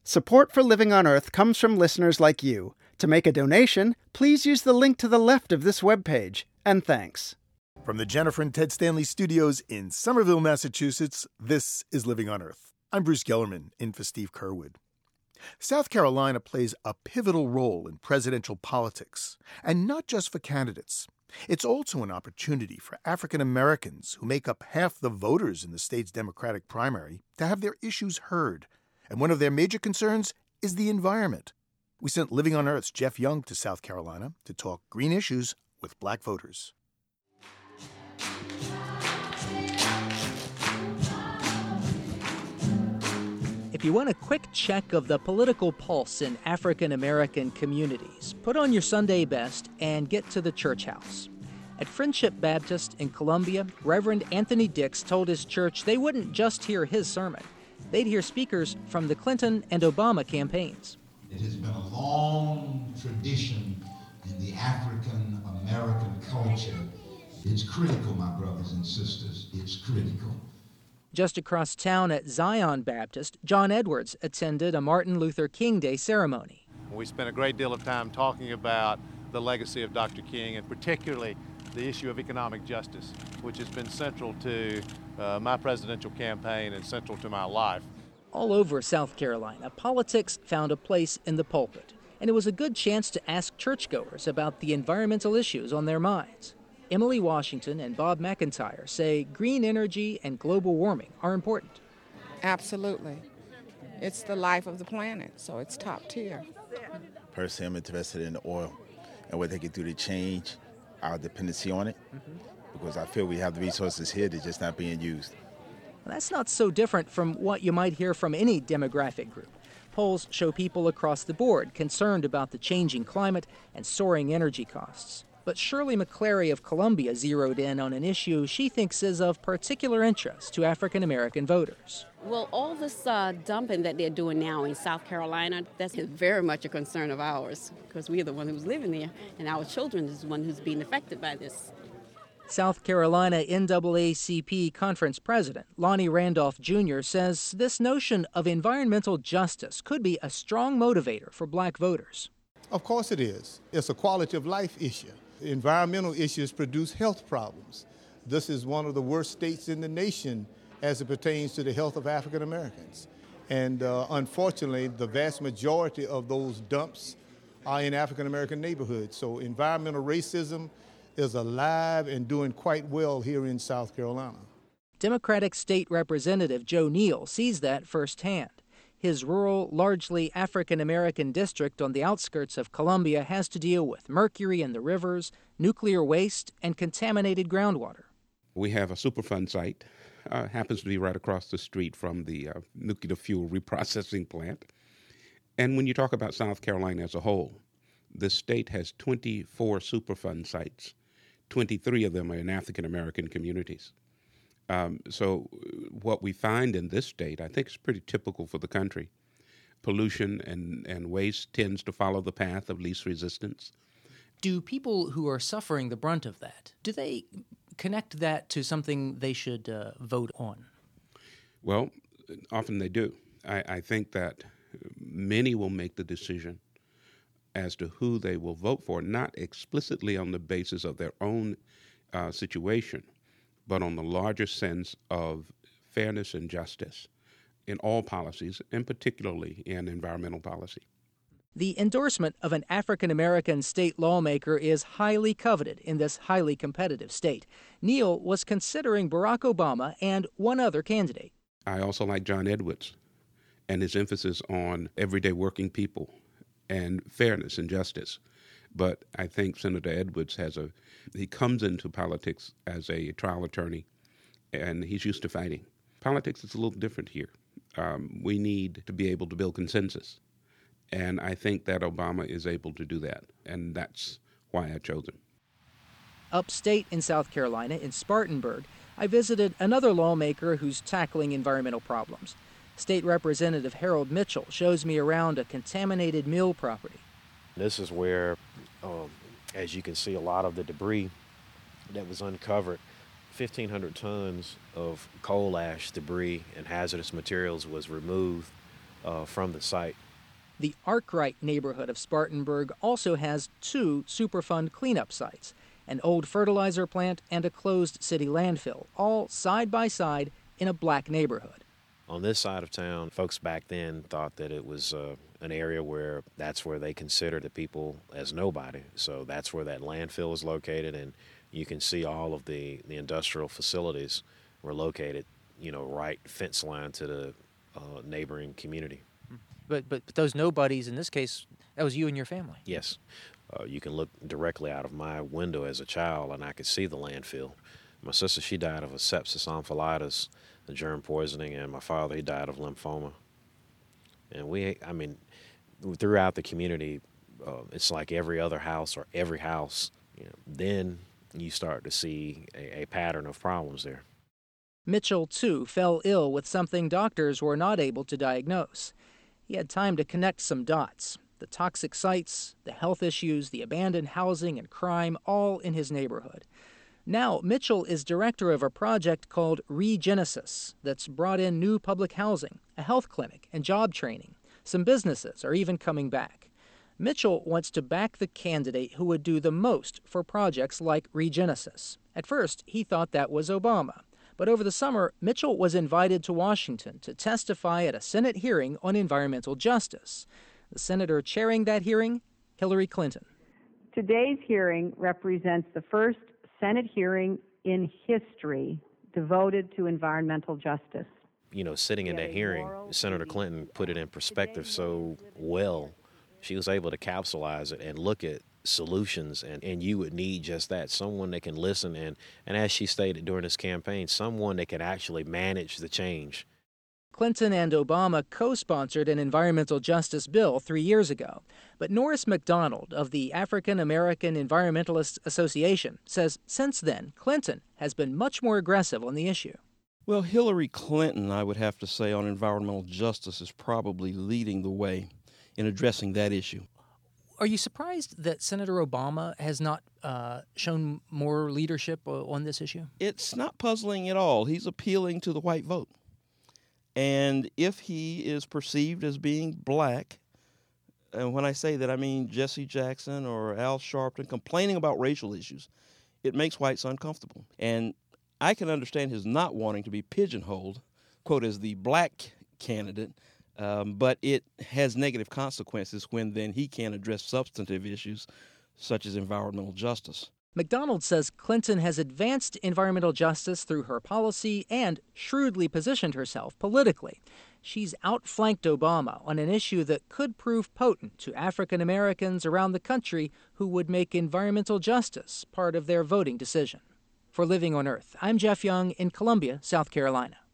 Support for Living on Earth comes from listeners like you. To make a donation, please use the link to the left of this webpage. And thanks. From the Jennifer and Ted Stanley studios in Somerville, Massachusetts, this is Living on Earth. I'm Bruce Gellerman, in for Steve Curwood. South Carolina plays a pivotal role in presidential politics, and not just for candidates. It's also an opportunity for African Americans, who make up half the voters in the state's Democratic primary, to have their issues heard. And one of their major concerns is the environment. We sent Living on Earth's Jeff Young to South Carolina to talk green issues with black voters. If you want a quick check of the political pulse in African American communities, put on your Sunday best and get to the church house. At Friendship Baptist in Columbia, Reverend Anthony Dix told his church they wouldn't just hear his sermon. They'd hear speakers from the Clinton and Obama campaigns. It has been a long tradition in the African American culture. It's critical, my brothers and sisters. It's critical. Just across town at Zion Baptist, John Edwards attended a Martin Luther King Day ceremony. We spent a great deal of time talking about the legacy of Dr. King, and particularly the issue of economic justice, which has been central to my presidential campaign and central to my life. All over South Carolina, politics found a place in the pulpit, and it was a good chance to ask churchgoers about the environmental issues on their minds. Emily Washington and Bob McIntyre say green energy and global warming are important. Absolutely. It's the life of the planet, so it's top tier. Personally, I'm interested in the oil and what they can do to change our dependency on it, because I feel we have the resources here that are just not being used. Well, that's not so different from what you might hear from any demographic group. Polls show people across the board concerned about the changing climate and soaring energy costs. But Shirley McClary of Columbia zeroed in on an issue she thinks is of particular interest to African American voters. Well, all this dumping that they're doing now in South Carolina, that's very much a concern of ours, because we are the one who's living there, and our children is the one who's being affected by this. South Carolina NAACP Conference President Lonnie Randolph Jr. says this notion of environmental justice could be a strong motivator for black voters. Of course it is. It's a quality of life issue. Environmental issues produce health problems. This is one of the worst states in the nation as it pertains to the health of African Americans. And unfortunately, the vast majority of those dumps are in African American neighborhoods. So environmental racism is alive and doing quite well here in South Carolina. Democratic State Representative Joe Neal sees that firsthand. His rural, largely African-American district on the outskirts of Columbia has to deal with mercury in the rivers, nuclear waste, and contaminated groundwater. We have a Superfund site, happens to be right across the street from the nuclear fuel reprocessing plant. And when you talk about South Carolina as a whole, the state has 24 Superfund sites. 23 of them are in African-American communities. So what we find in this state, I think, is pretty typical for the country. Pollution and waste tends to follow the path of least resistance. Do people who are suffering the brunt of that, do they connect that to something they should vote on? Well, often they do. I think that many will make the decision as to who they will vote for, not explicitly on the basis of their own situation, but on the larger sense of fairness and justice in all policies, and particularly in environmental policy. The endorsement of an African-American state lawmaker is highly coveted in this highly competitive state. Neal was considering Barack Obama and one other candidate. I also like John Edwards and his emphasis on everyday working people and fairness and justice. But I think Senator Edwards he comes into politics as a trial attorney, and he's used to fighting. Politics is a little different here. We need to be able to build consensus, and I think that Obama is able to do that, and that's why I chose him. Upstate in South Carolina, in Spartanburg, I visited another lawmaker who's tackling environmental problems. State Representative Harold Mitchell shows me around a contaminated mill property. This is where, as you can see, a lot of the debris that was uncovered, 1,500 tons of coal ash debris and hazardous materials was removed from the site. The Arkwright neighborhood of Spartanburg also has 2 Superfund cleanup sites, an old fertilizer plant and a closed city landfill, all side by side in a black neighborhood. On this side of town, folks back then thought that it was an area where that's where they considered the people as nobody. So that's where that landfill is located, and you can see all of the industrial facilities were located, right fence line to the neighboring community. But those nobodies, in this case, that was you and your family. Yes. You can look directly out of my window as a child, and I could see the landfill. My sister, she died of a sepsis encephalitis, the germ poisoning, and my father, he died of lymphoma. And throughout the community, it's like every other house or every house, then you start to see a pattern of problems there. Mitchell, too, fell ill with something doctors were not able to diagnose. He had time to connect some dots. The toxic sites, the health issues, the abandoned housing and crime, all in his neighborhood. Now, Mitchell is director of a project called Regenesis that's brought in new public housing, a health clinic, and job training. Some businesses are even coming back. Mitchell wants to back the candidate who would do the most for projects like Regenesis. At first, he thought that was Obama. But over the summer, Mitchell was invited to Washington to testify at a Senate hearing on environmental justice. The senator chairing that hearing, Hillary Clinton. Today's hearing represents the first Senate hearing in history devoted to environmental justice. Sitting in that hearing, Senator Clinton put it in perspective so well. She was able to capsulize it and look at solutions, and you would need just that, someone that can listen, and as she stated during this campaign, someone that can actually manage the change. Clinton and Obama co-sponsored an environmental justice bill 3 years ago, but Norris McDonald of the African American Environmentalists Association says since then, Clinton has been much more aggressive on the issue. Well, Hillary Clinton, I would have to say, on environmental justice is probably leading the way in addressing that issue. Are you surprised that Senator Obama has not shown more leadership on this issue? It's not puzzling at all. He's appealing to the white vote. And if he is perceived as being black, and when I say that I mean Jesse Jackson or Al Sharpton complaining about racial issues, it makes whites uncomfortable. And I can understand his not wanting to be pigeonholed, quote, as the black candidate, but it has negative consequences when then he can't address substantive issues such as environmental justice. McDonald says Clinton has advanced environmental justice through her policy and shrewdly positioned herself politically. She's outflanked Obama on an issue that could prove potent to African Americans around the country who would make environmental justice part of their voting decision. For Living on Earth, I'm Jeff Young in Columbia, South Carolina.